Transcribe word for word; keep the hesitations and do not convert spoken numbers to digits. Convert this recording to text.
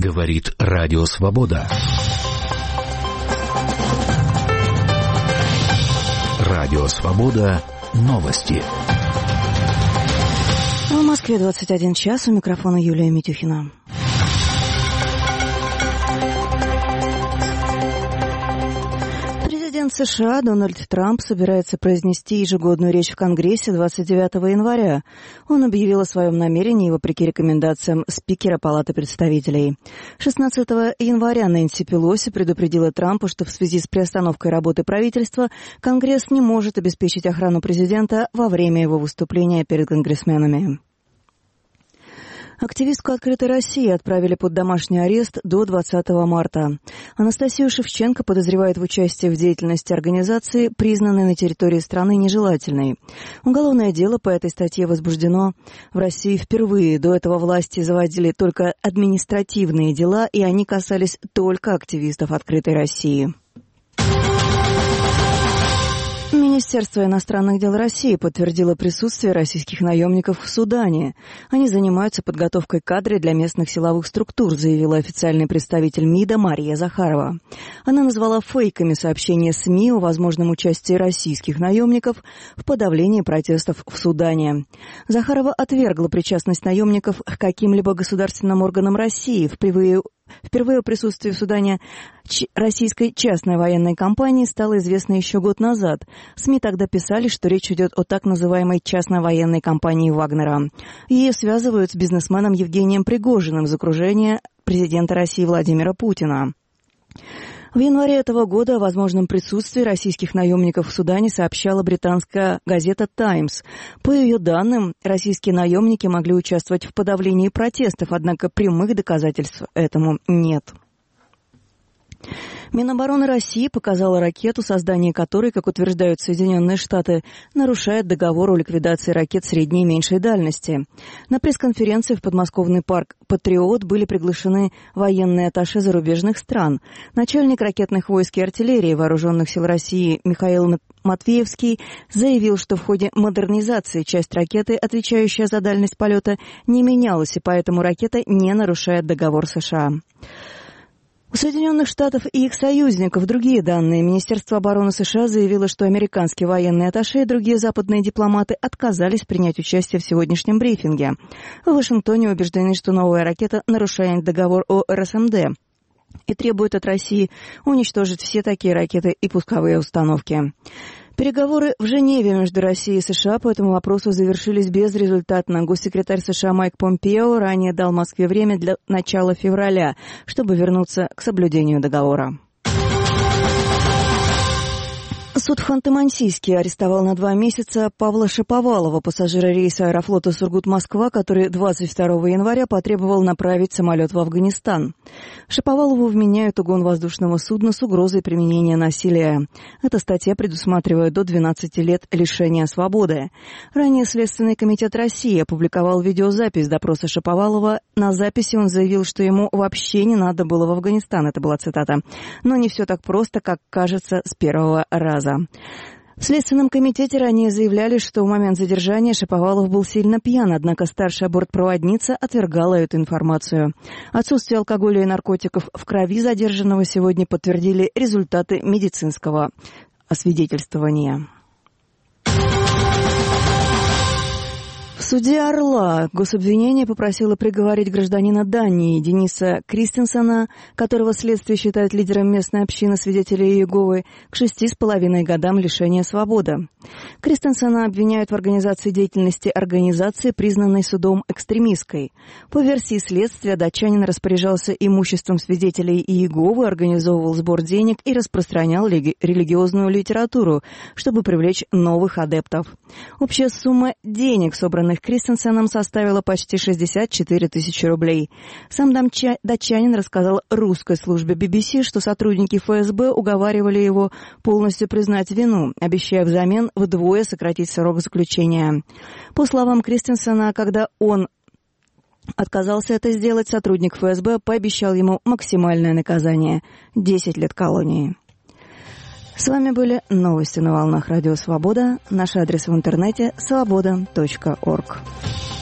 Говорит Радио Свобода. Радио Свобода. Новости. В Москве двадцать один час. У микрофона Юлия Митюхина. Президент США Дональд Трамп собирается произнести ежегодную речь в Конгрессе двадцать девятого января. Он объявил о своем намерении вопреки рекомендациям спикера Палаты представителей. шестнадцатого января Нэнси Пелоси предупредила Трампа, что в связи с приостановкой работы правительства Конгресс не может обеспечить охрану президента во время его выступления перед конгрессменами. Активистку «Открытой России» отправили под домашний арест до двадцатого марта. Анастасию Шевченко подозревают в участии в деятельности организации, признанной на территории страны нежелательной. Уголовное дело по этой статье возбуждено в России впервые. До этого власти заводили только административные дела, и они касались только активистов «Открытой России». Министерство иностранных дел России подтвердило присутствие российских наемников в Судане. Они занимаются подготовкой кадров для местных силовых структур, заявила официальный представитель МИДа Мария Захарова. Она назвала фейками сообщения СМИ о возможном участии российских наемников в подавлении протестов в Судане. Захарова отвергла причастность наемников к каким-либо государственным органам России. Впервые Впервые о присутствии в Судане российской частной военной компании стало известно еще год назад. СМИ тогда писали, что речь идет о так называемой частной военной компании Вагнера. Ее связывают с бизнесменом Евгением Пригожиным из окружения президента России Владимира Путина. В январе этого года о возможном присутствии российских наемников в Судане сообщала британская газета «Таймс». По ее данным, российские наемники могли участвовать в подавлении протестов, однако прямых доказательств этому нет. Минобороны России показала ракету, создание которой, как утверждают Соединенные Штаты, нарушает договор о ликвидации ракет средней и меньшей дальности. На пресс-конференции в подмосковный парк «Патриот» были приглашены военные атташе зарубежных стран. Начальник ракетных войск и артиллерии Вооруженных сил России Михаил Матвеевский заявил, что в ходе модернизации часть ракеты, отвечающая за дальность полета, не менялась, и поэтому ракета не нарушает договор США. У Соединенных Штатов и их союзников другие данные. Министерство обороны США заявило, что американские военные атташе и другие западные дипломаты отказались принять участие в сегодняшнем брифинге. В Вашингтоне убеждены, что новая ракета нарушает договор о эр эс эм дэ и требует от России уничтожить все такие ракеты и пусковые установки. Переговоры в Женеве между Россией и США по этому вопросу завершились безрезультатно. Госсекретарь США Майк Помпео ранее дал Москве время для начала февраля, чтобы вернуться к соблюдению договора. Суд в Ханты-Мансийске арестовал на два месяца Павла Шаповалова, пассажира рейса аэрофлота «Сургут-Москва», который двадцать второго января потребовал направить самолет в Афганистан. Шаповалову вменяют угон воздушного судна с угрозой применения насилия. Эта статья предусматривает до двенадцати лет лишения свободы. Ранее Следственный комитет России опубликовал видеозапись допроса Шаповалова. На записи он заявил, что ему вообще не надо было в Афганистан. Это была цитата. Но не все так просто, как кажется с первого раза. В Следственном комитете ранее заявляли, что в момент задержания Шаповалов был сильно пьян, однако старшая бортпроводница отвергала эту информацию. Отсутствие алкоголя и наркотиков в крови задержанного сегодня подтвердили результаты медицинского освидетельствования. В суде Орла гособвинение попросило приговорить гражданина Дании Дениса Кристенсена, которого следствие считает лидером местной общины свидетелей Иеговы, к шести с половиной годам лишения свободы. Кристенсена обвиняют в организации деятельности организации, признанной судом экстремистской. По версии следствия, датчанин распоряжался имуществом свидетелей Иеговы, организовывал сбор денег и распространял религи- религиозную литературу, чтобы привлечь новых адептов. Общая сумма денег, собранных Кристенсеном, составила почти шестьдесят четыре тысячи рублей. Сам датчанин рассказал русской службе би би си, что сотрудники эф эс бэ уговаривали его полностью признать вину, обещая взамен вдвое сократить срок заключения. По словам Кристенсена, когда он отказался это сделать, сотрудник эф эс бэ пообещал ему максимальное наказание – десять лет колонии. С вами были новости на волнах Радио Свобода. Наш адрес в интернете – свобода точка орг.